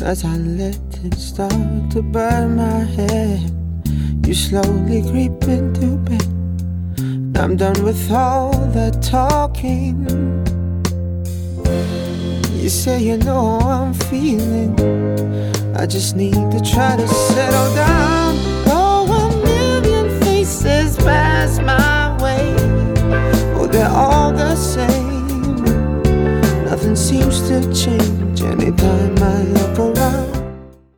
as I let it start to burn my head. You slowly creep into bed. I'm done with all that talking. You say you know how I'm feeling. I just need to try to settle down.